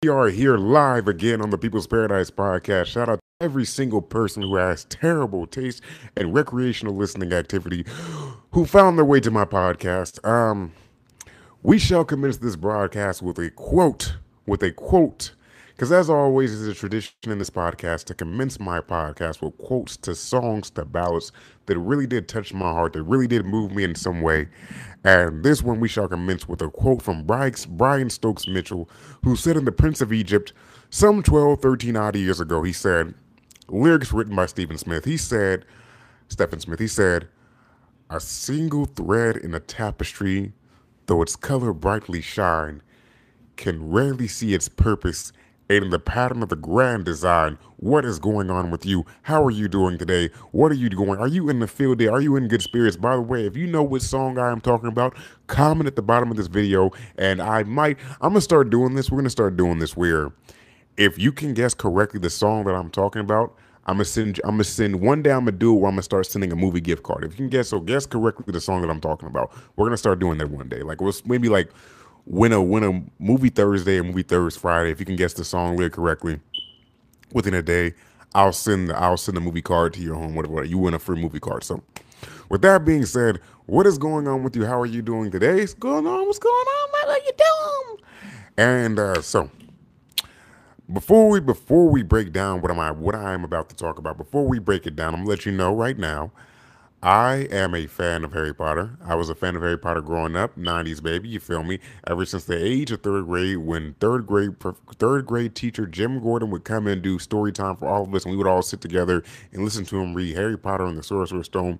We are here live again on the People's Paradise podcast. Shout out to every single person who has terrible taste and recreational listening activity who found their way to my podcast. We shall commence this broadcast with a quote. Because as always, is a tradition in this podcast to commence my podcast with quotes to songs to ballads that really did touch my heart, that really did move me in some way. And this one we shall commence with a quote from Brian Stokes Mitchell, who said in The Prince of Egypt some 12, 13 odd years ago, he said, lyrics written by Stephen Smith, he said, a single thread in a tapestry, though its color brightly shine, can rarely see its purpose and in the pattern of the grand design. What is going on with you? How are you doing today? What are you doing? Are you in the field day? Are you in good spirits? By the way, if you know what song I am talking about, comment at the bottom of this video and I'm gonna start doing this. We're gonna start doing this where if you can guess correctly the song that I'm talking about, I'm gonna send one day. I'm gonna do it where I'm gonna start sending a movie gift card. If you can guess correctly the song that I'm talking about, we're gonna start doing that one day. Like it was maybe like win a movie Thursday or movie Thursday Friday. If you can guess the song lyric correctly within a day, I'll send a movie card to your home. Whatever, you win a free movie card. So, with that being said, what is going on with you? How are you doing today? What's going on? What's going on? What are you doing? And so before we break down what I am about to talk about, before we break it down, I'm gonna let you know right now. I am a fan of Harry Potter. I was a fan of Harry Potter growing up, 90s baby, you feel me? Ever since the age of third grade, when third grade teacher Jim Gordon would come and do story time for all of us, and we would all sit together and listen to him read Harry Potter and the Sorcerer's Stone.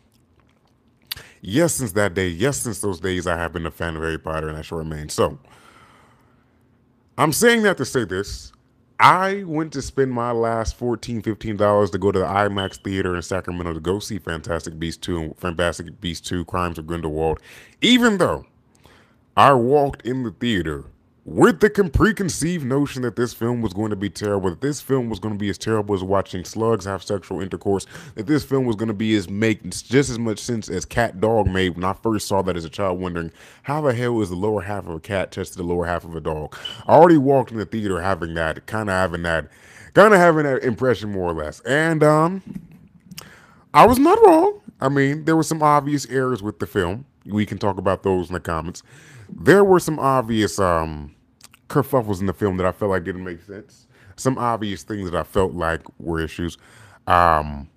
Yes, since that day, yes, since those days, I have been a fan of Harry Potter, and I shall remain. So, I'm saying that to say this. I went to spend my last $14, $15 to go to the IMAX theater in Sacramento to go see Fantastic Beasts 2, Crimes of Grindelwald, even though I walked in the theater with the preconceived notion that this film was going to be terrible, that this film was going to be as terrible as watching slugs have sexual intercourse, that this film was going to be as make just as much sense as Cat Dog made when I first saw that as a child, wondering how the hell is the lower half of a cat touched to the lower half of a dog. I already walked in the theater having that impression more or less, and I was not wrong. I mean, there were some obvious errors with the film. We can talk about those in the comments. There were some obvious kerfuffles in the film that I felt like didn't make sense. Some obvious things that I felt like were issues. Um,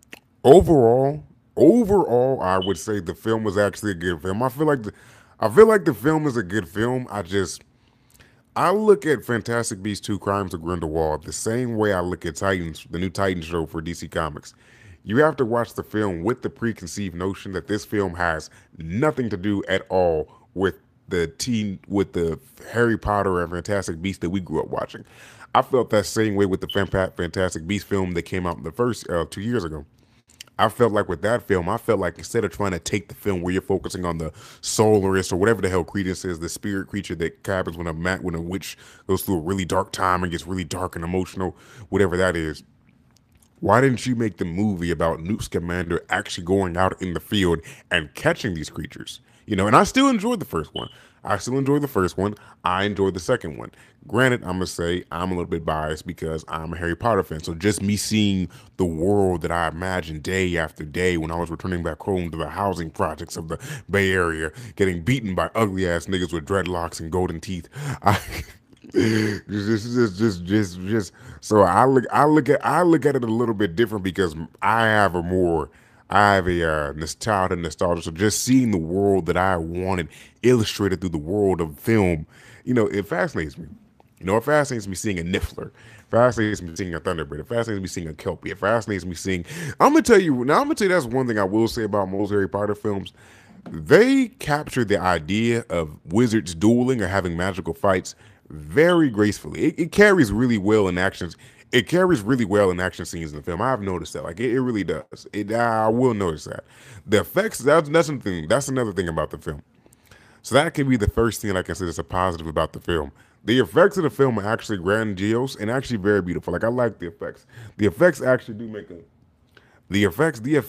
overall, I would say the film was actually a good film. I feel like the film is a good film. I look at Fantastic Beasts 2 Crimes of Grindelwald the same way I look at Titans, the new Titan show for DC Comics. You have to watch the film with the preconceived notion that this film has nothing to do at all with the Harry Potter and Fantastic Beasts that we grew up watching. I felt that same way with the Fantastic Beasts film that came out in the first 2 years ago. I felt like with that film, I felt like instead of trying to take the film where you're focusing on the Solaris or whatever the hell Credence is, the spirit creature that happens when a witch goes through a really dark time and gets really dark and emotional, whatever that is. Why didn't you make the movie about Newt Scamander actually going out in the field and catching these creatures? And I still enjoyed the first one. I enjoyed the second one. Granted, I'm gonna say I'm a little bit biased because I'm a Harry Potter fan. So just me seeing the world that I imagined day after day when I was returning back home to the housing projects of the Bay Area, getting beaten by ugly ass niggas with dreadlocks and golden teeth. I just so I look at it a little bit different because I have a childhood nostalgia. So just seeing the world that I wanted illustrated through the world of film, it fascinates me. It fascinates me seeing a Niffler. It fascinates me seeing a Thunderbird. It fascinates me seeing a Kelpie. It fascinates me seeing. I'm gonna tell you that's one thing I will say about most Harry Potter films. They capture the idea of wizards dueling or having magical fights very gracefully. It carries really well in actions. It carries really well in action scenes in the film. I've noticed that. Like it really does. I will notice that. The effects. That's something. That's another thing about the film. So that could be the first thing I consider as a positive about the film. The effects of the film are actually grandiose and actually very beautiful. Like I like the effects. The effects actually do make a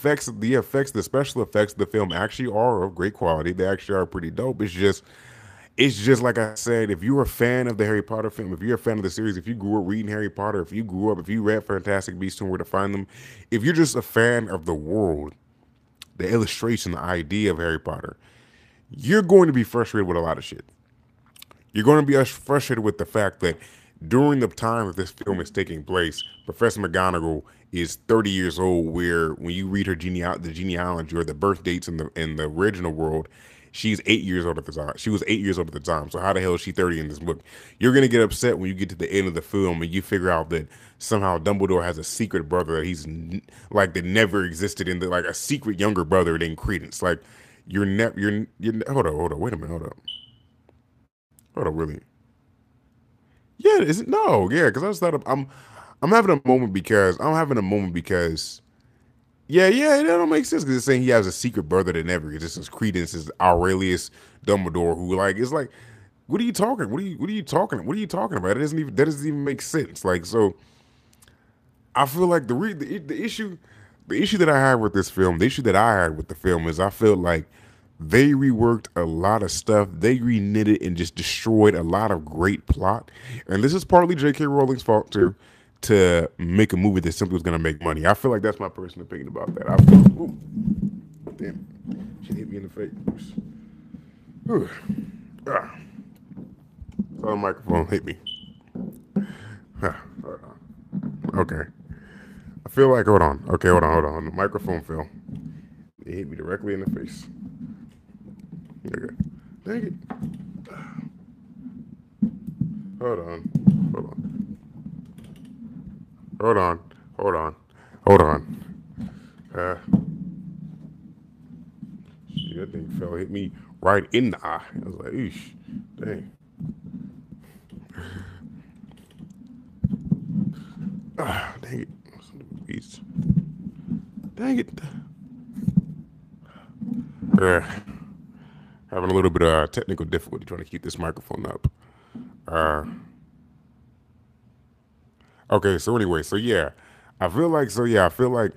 the special effects of the film actually are of great quality. They actually are pretty dope. It's just it's just like I said, if you're a fan of the Harry Potter film, if you're a fan of the series, if you grew up reading Harry Potter, if you read Fantastic Beasts and where to find them, if you're just a fan of the world, the illustration, the idea of Harry Potter, you're going to be frustrated with a lot of shit. You're going to be frustrated with the fact that during the time that this film is taking place, Professor McGonagall is 30 years old. Where when you read her the genealogy or the birth dates in the original world, she's 8 years old at the time. She was 8 years old at the time. So how the hell is she 30 in this book? You're gonna get upset when you get to the end of the film and you figure out that somehow Dumbledore has a secret brother that like that never existed in the like a secret younger brother named Credence. Like you're hold on, wait a minute, hold on, really. Yeah, is it? No, yeah, because I just thought I'm having a moment because yeah, it don't make sense because it's saying he has a secret brother that never exists. Credence is Aurelius Dumbledore, who like is like, what are you talking? What are you talking about? That doesn't even make sense. Like so, I feel like the issue that I had with this film, the issue that I had with the film is I feel like they reworked a lot of stuff. They reknitted and just destroyed a lot of great plot. And this is partly J.K. Rowling's fault too, to make a movie that simply was going to make money. I feel like that's my personal opinion about that. Ooh, damn, she hit me in the face. Whew. Ah, so the microphone hit me. Ah, okay. I feel like, hold on. Okay, hold on. The microphone fell. It hit me directly in the face. Okay. Dang it. Hold on. Hold on. Hold on. Hold on. Hold on. Shit, that thing fell, hit me right in the eye. I was like, eesh. Dang. Ah, dang it. Dang it. Having a little bit of technical difficulty trying to keep this microphone up. Uh, okay, so anyway, so yeah, I feel like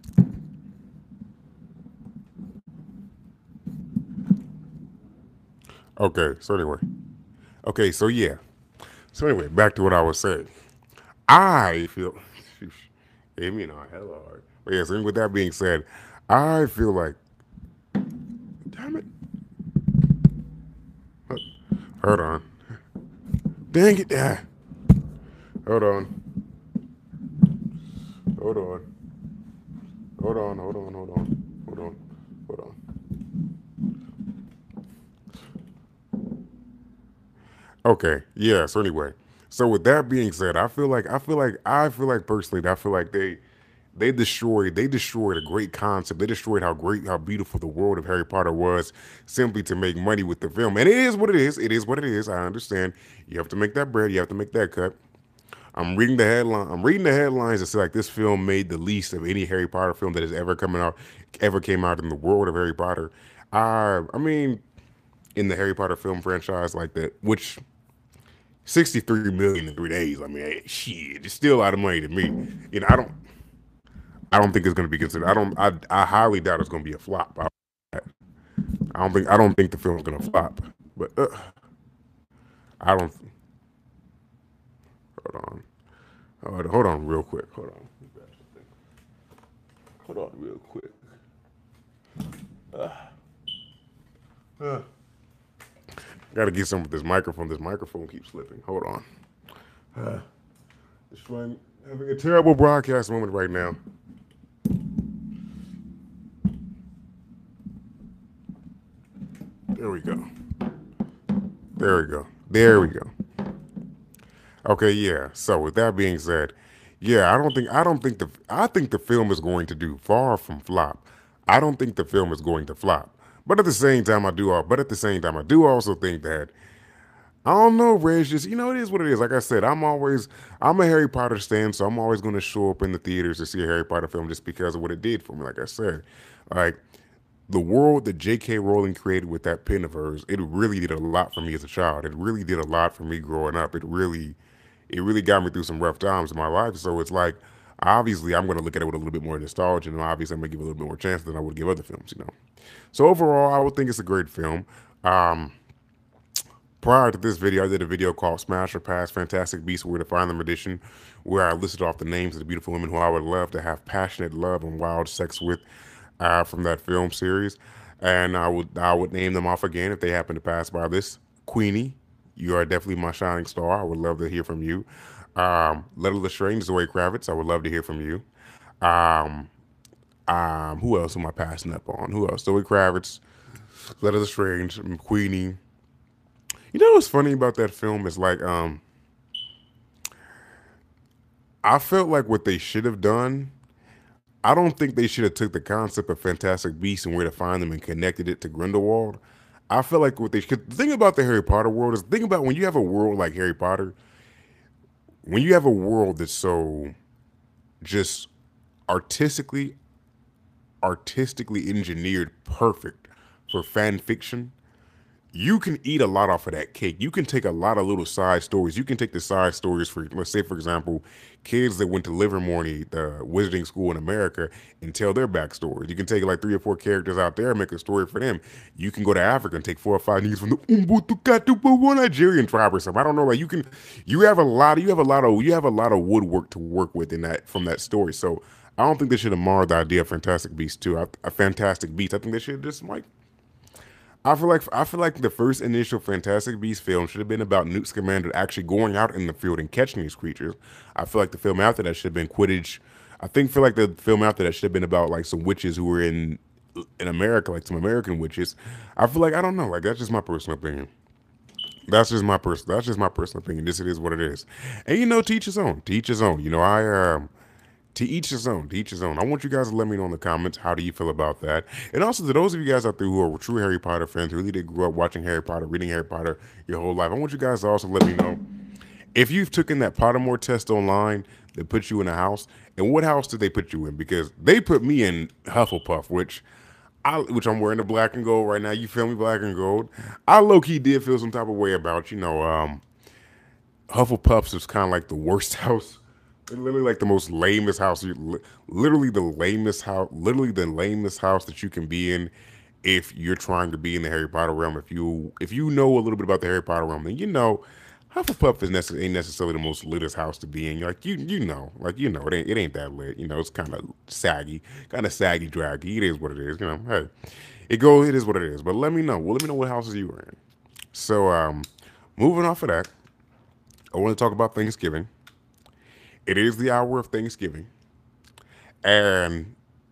okay, so anyway, okay, so yeah, so anyway, back to what I was saying. I feel, hit me know hella hard. But yeah, so with that being said, I feel like, damn it, hold on, dang it, hold on, hold on, hold on, hold on. Okay, yeah. So anyway, so with that being said, I feel like personally, I feel like they destroyed a great concept. They destroyed how beautiful the world of Harry Potter was simply to make money with the film. And it is what it is. It is what it is. I understand. You have to make that bread. You have to make that cut. I'm reading the headline. I'm reading the headlines that say like this film made the least of any Harry Potter film that has ever came out in the world of Harry Potter. I mean, in the Harry Potter film franchise like that, which 63 million in 3 days. I mean, hey, shit, it's still a lot of money to me. You know, I don't think it's going to be considered. I highly doubt it's going to be a flop. I don't think the film's going to flop. But I don't. Hold on. Hold on, real quick. Hold on, real quick. Got to get some with this microphone. This microphone keeps slipping. Hold on. Just having a terrible broadcast moment right now. There we go. There we go. There we go. Okay, yeah. So with that being said, yeah, I think the film is going to do far from flop. I don't think the film is going to flop. But at the same time, I do also think that I don't know, Ray. It's just it is what it is. Like I said, I'm a Harry Potter stan, so I'm always going to show up in the theaters to see a Harry Potter film just because of what it did for me. Like I said, like the world that J.K. Rowling created with that pen of hers, it really did a lot for me as a child. It really did a lot for me growing up. It really got me through some rough times in my life. So it's like, obviously, I'm going to look at it with a little bit more nostalgia, and obviously, I'm going to give it a little bit more chance than I would give other films. So overall, I would think it's a great film. Um, prior to this video, I did a video called Smash or Pass Fantastic Beasts Where to Find Them Edition, where I listed off the names of the beautiful women who I would love to have passionate love and wild sex with from that film series. And I would name them off again if they happen to pass by this. Queenie, you are definitely my shining star. I would love to hear from you. Little Lestrange, Zoe Kravitz, I would love to hear from you. Um, who else am I passing up on? Who else? Zoe Kravitz, Little Lestrange, Queenie. You know what's funny about that film is like I felt like what they should have done. I don't think they should have took the concept of Fantastic Beasts and Where to Find Them and connected it to Grindelwald. I feel like what they should. The thing about the Harry Potter world is, think about when you have a world like Harry Potter, when you have a world that's so just artistically artistically engineered perfect for fan fiction, you can eat a lot off of that cake. You can take a lot of little side stories. You can take the side stories for, let's say, for example, kids that went to Livermore, the wizarding school in America, and tell their backstories. You can take like 3 or 4 characters out there and make a story for them. You can go to Africa and take 4 or 5 niggas from the Umbutukatupu Nigerian tribe or something. I don't know. Like you have a lot of woodwork to work with in that from that story. So I don't think they should have marred the idea of Fantastic Beasts too. A Fantastic Beasts. I think they should have just like I feel like the first initial Fantastic Beasts film should have been about Newt Scamander actually going out in the field and catching these creatures. I feel like the film after that should have been Quidditch. Feel like the film after that should have been about like some witches who were in America, like some American witches. I feel like I don't know, like that's just my personal opinion. That's just my personal opinion. This it is what it is. And teach his own. Teach his own. To each his own. To each his own. I want you guys to let me know in the comments, how do you feel about that? And also to those of you guys out there who are true Harry Potter fans, who really did grow up watching Harry Potter, reading Harry Potter your whole life, I want you guys to also let me know if you've taken that Pottermore test online that puts you in a house, and what house did they put you in? Because they put me in Hufflepuff, which I'm wearing the black and gold right now. You feel me, black and gold. I low key did feel some type of way about Hufflepuffs is kind of like the worst house. Literally like the most lamest house. Literally the lamest house that you can be in if you're trying to be in the Harry Potter realm. If you know a little bit about the Harry Potter realm, then Hufflepuff ain't necessarily the most litest house to be in. It ain't that lit. It's kind of saggy, draggy. It is what it is. Hey, it is what it is. But let me know. Well, let me know what houses you were in. So moving off of that, I want to talk about Thanksgiving. It is the hour of Thanksgiving, and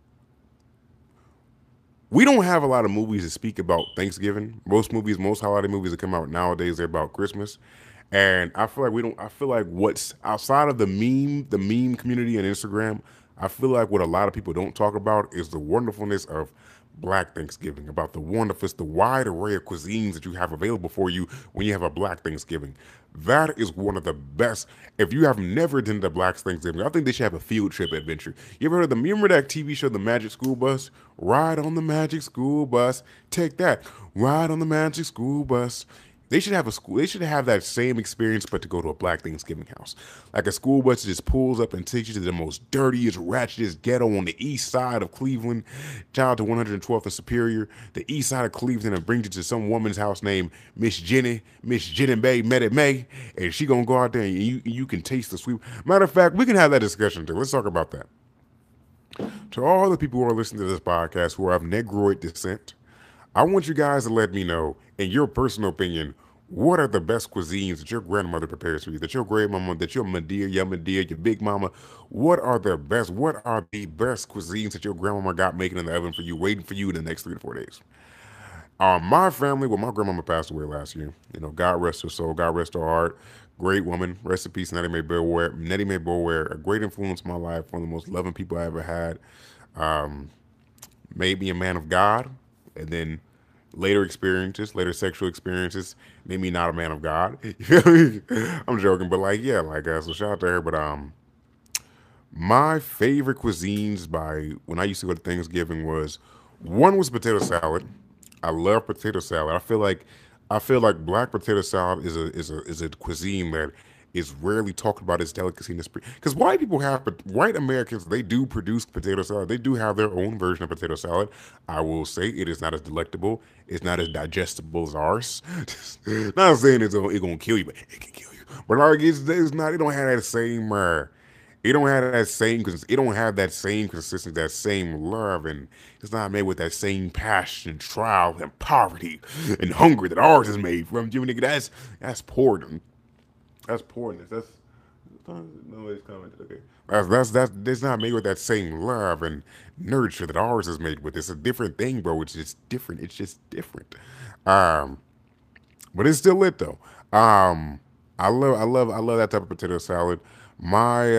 we don't have a lot of movies that speak about Thanksgiving. Most holiday movies that come out nowadays, they're about Christmas. And I feel like we don't. I feel like what's outside of the meme community and Instagram, I feel like what a lot of people don't talk about is the wonderfulness of Black Thanksgiving, about the wide array of cuisines that you have available for you when you have a Black Thanksgiving. That is one of the best. If you have never done the Black Thanksgiving, I think they should have a field trip adventure. You ever heard of you remember that TV show, The Magic School Bus? Ride on the Magic School Bus. Take that. Ride on the Magic School Bus. They should have a school. They should have that same experience, but to go to a Black Thanksgiving house. Like a school bus that just pulls up and takes you to the most dirtiest, ratchetest ghetto on the east side of Cleveland, down to 112th and Superior, the east side of Cleveland, and brings you to some woman's house named Miss Jenny Bay, met at May, and she gonna go out there and you can taste the sweet. Matter of fact, we can have that discussion too. Let's talk about that. To all the people who are listening to this podcast who are of Negroid descent, I want you guys to let me know, in your personal opinion, what are the best cuisines that your grandmother prepares for you, that your grandmama, that your Medea, your big mama, what are the best cuisines that your grandmama got making in the oven for you, waiting for you in the next 3 to 4 days? My family, well, my grandmama passed away last year. God rest her soul, God rest her heart. Great woman, rest in peace, Nettie Mae Boulware. Nettie Mae Boulware, a great influence in my life, one of the most loving people I ever had. Made me a man of God, and then later sexual experiences made me not a man of God. You feel me? I'm joking, but so shout out to her. But my favorite cuisines by when I used to go to Thanksgiving was potato salad. I love potato salad. I feel like Black potato salad is a cuisine that is rarely talked about as delicacy in this. Because white people have, but white Americans, they do produce potato salad. They do have their own version of potato salad. I will say it is not as delectable. It's not as digestible as ours. Not saying it's gonna kill you, but it can kill you. But like it's not. It don't have that same. It don't have that same. It don't have that same consistency, that same love, and it's not made with that same passion, trial, and poverty, and hunger that ours is made from. You nigga, that's poor. That's poorness. That's nobody's commented. Okay, that's not made with that same love and nurture that ours is made with. It's a different thing, bro. It's just different. It's just different. Um, but it's still lit though. I love that type of potato salad. My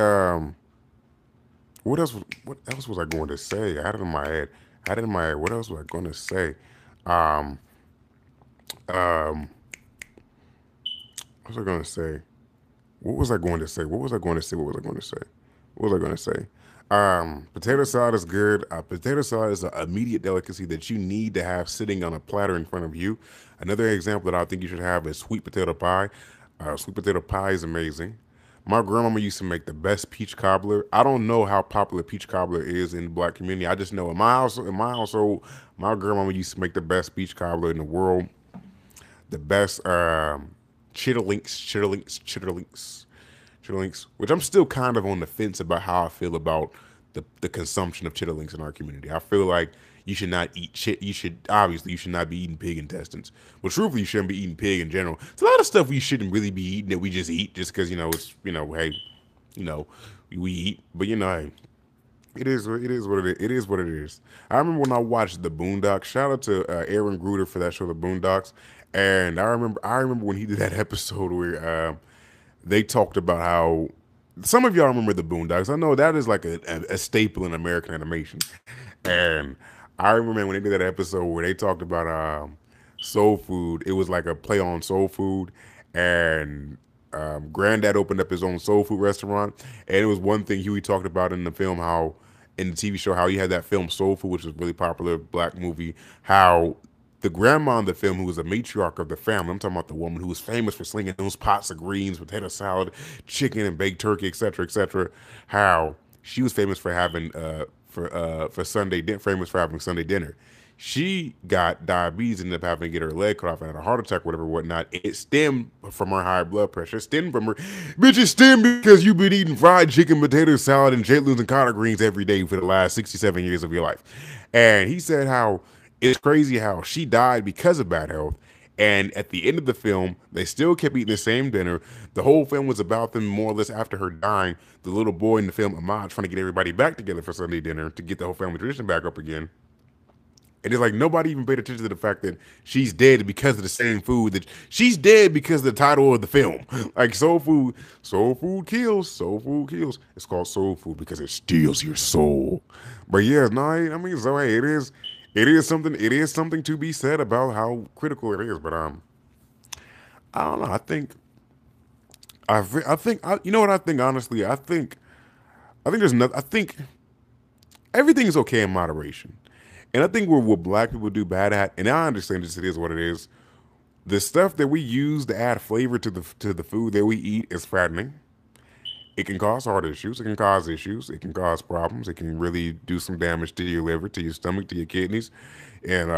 what else was I going to say? I had it in my head. I had it in my head. What else was I going to say? Um, um, what was I going to say? What was I going to say? What was I going to say? What was I going to say? What was I going to say? Potato salad is good. Potato salad is an immediate delicacy that you need to have sitting on a platter in front of you. Another example that I think you should have is sweet potato pie. Sweet potato pie is amazing. My grandmama used to make the best peach cobbler. I don't know how popular peach cobbler is in the black community. I just know in my household, my grandmama used to make the best peach cobbler in the world. The best chitterlings, which I'm still kind of on the fence about how I feel about the consumption of chitterlings in our community. I feel like you should not eat shit. You should not be eating pig intestines. But truthfully, you shouldn't be eating pig in general. It's a lot of stuff we shouldn't really be eating that we just eat just because it's hey, you know we eat. But hey, it is what it is. It is what it is. I remember when I watched the Boondocks. Shout out to Aaron Gruder for that show, the Boondocks. And I remember when he did that episode where they talked about how some of y'all remember the Boondocks. I know that is like a staple in American animation. And I remember when they did that episode where they talked about soul food. It was like a play on soul food, and Granddad opened up his own soul food restaurant. And it was one thing Huey talked about in the film, how in the TV show, how he had that film Soul Food, which was a really popular black movie, how the grandma in the film, who was a matriarch of the family, I'm talking about the woman who was famous for slinging those pots of greens, potato salad, chicken and baked turkey, etc., how she was famous for having for famous for having Sunday dinner. She got diabetes, ended up having to get her leg cut off and had a heart attack, whatever, whatnot. It stemmed from her high blood pressure. It stemmed from her, bitch. It stemmed because you've been eating fried chicken, potato salad, and jalapenos and collard greens every day for the last 67 years of your life. And he said how it's crazy how she died because of bad health. And at the end of the film, they still kept eating the same dinner. The whole film was about them more or less after her dying. The little boy in the film, Ahmad, trying to get everybody back together for Sunday dinner to get the whole family tradition back up again. And it's like nobody even paid attention to the fact that she's dead because of the same food, that she's dead because of the title of the film. Like soul food kills, soul food kills. It's called soul food because it steals your soul. But yeah, no, I mean, so hey, it is something to be said about how critical it is. But I don't know. You know what I think, honestly? I think there's nothing. I think everything is okay in moderation. And I think what black people do bad at, and I understand this, it is what it is. The stuff that we use to add flavor to the food that we eat is fattening. It can cause heart issues. It can cause issues. It can cause problems. It can really do some damage to your liver, to your stomach, to your kidneys. And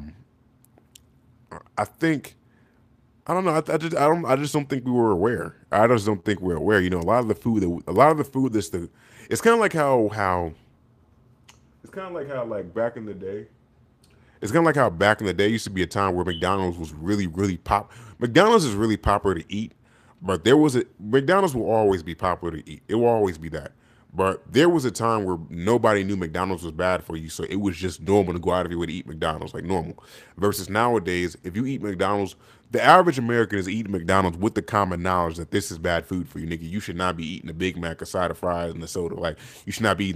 I think I don't know. I just don't think we were aware. I just don't think we're aware. A lot of the food that's it's kind of like how it's kind of like how like back in the day. It's kind of like how back in the day used to be a time where McDonald's was really, really pop. McDonald's is really popular to eat, but McDonald's will always be popular to eat. It will always be that. But there was a time where nobody knew McDonald's was bad for you, so it was just normal to go out of your way to eat McDonald's, like normal. Versus nowadays, if you eat McDonald's, the average American is eating McDonald's with the common knowledge that this is bad food for you, nigga. You should not be eating a Big Mac, a side of fries, and a soda. Like, you should not be eating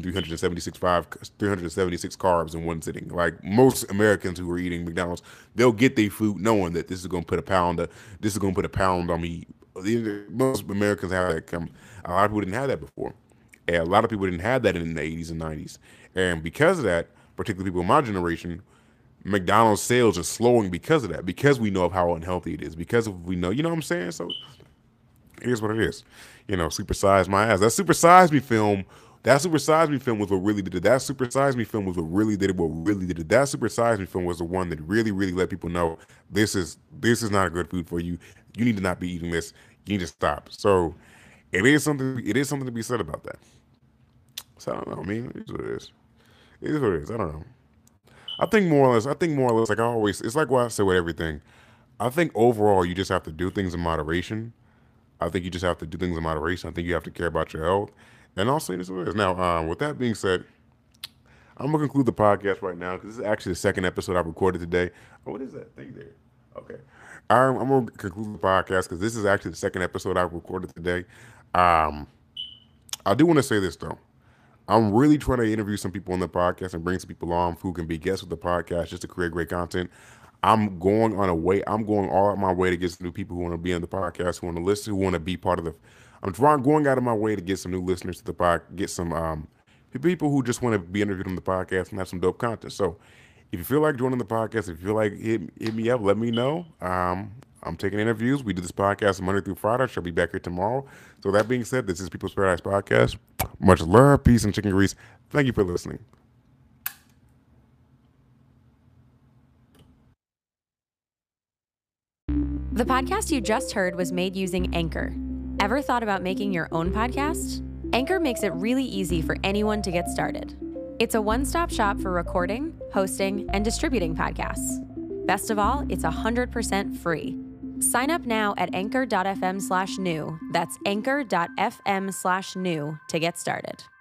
376 carbs in one sitting. Like, most Americans who are eating McDonald's, they'll get their food knowing that this is going to put a pound on me. Most Americans have that come. A lot of people didn't have that before. And a lot of people didn't have that in the 80s and 90s. And because of that, particularly people in my generation, McDonald's sales are slowing because of that, because we know of how unhealthy it is, because we know, you know what I'm saying? So It is what it is. Super Size My Ass. That Super Size Me film. That Super Size Me film was what really did it. That Super Size Me film was what really did it. What really did it. That Super Size Me film was the one that really, really let people know this is not a good food for you. You need to not be eating this. You need to stop. So it is something. It is something to be said about that. So I don't know. I mean, it is what it is. It is what it is. I don't know. I think more or less. I think more or less. Like I always. It's like what I say with everything. I think overall, you just have to do things in moderation. I think you just have to do things in moderation. I think you have to care about your health. And also, it is what it is. Now, with that being said, I'm gonna conclude the podcast right now because this is actually the second episode I recorded today. Oh, what is that thing there? Okay, I'm gonna conclude the podcast because this is actually the second episode I recorded today. Um, I do want to say this though. I'm really trying to interview some people on the podcast and bring some people on who can be guests with the podcast just to create great content. I'm going all out my way to get some new people who want to be on the podcast, who want to listen, who want to be part of the. Going out of my way to get some new listeners to the pod, get some people who just want to be interviewed on the podcast and have some dope content. So, if you feel like joining the podcast, if you feel like hit me up, let me know. I'm taking interviews. We do this podcast Monday through Friday. I shall be back here tomorrow. So that being said, this is People's Paradise Podcast. Much love, peace, and chicken grease. Thank you for listening. The podcast you just heard was made using Anchor. Ever thought about making your own podcast? Anchor makes it really easy for anyone to get started. It's a one-stop shop for recording, hosting, and distributing podcasts. Best of all, it's 100% free. Sign up now at anchor.fm/new. That's anchor.fm/new to get started.